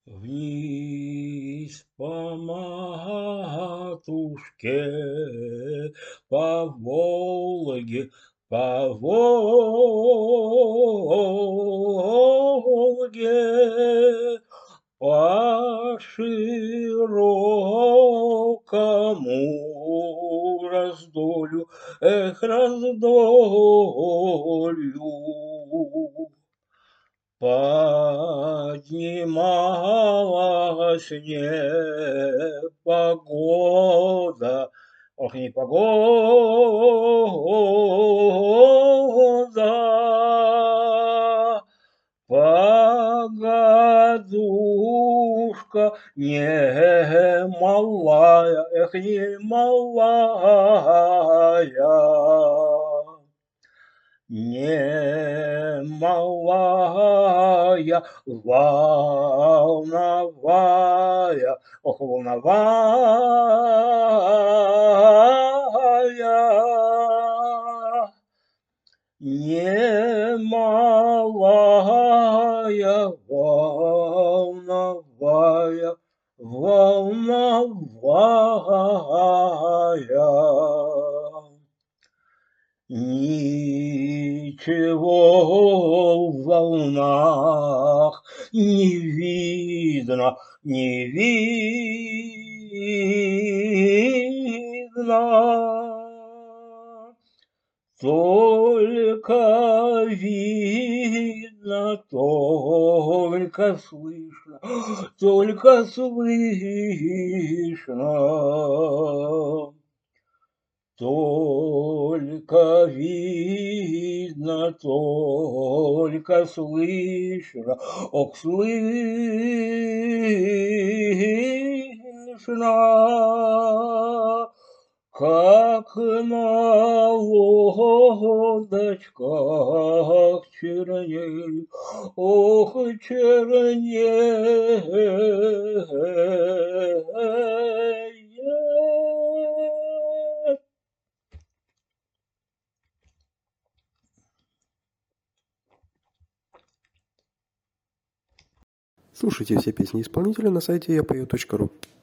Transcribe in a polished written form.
Вниз по матушке, по Волге, по Волге, по широкому раздолью, раздолью. Поднималась непогода, ох, непогода, погодушка немалая, эх, немалая. Немалая, волновая, ох, волновая, немалая, волновая, волновая. Ничего в волнах не видно, не видно, только видно, только слышно, только слышно. Только видно, только слышно, ох, слышно, как на лодочках чернеет, ох, чернеет. Слушайте все песни исполнителя на сайте yapою.ru.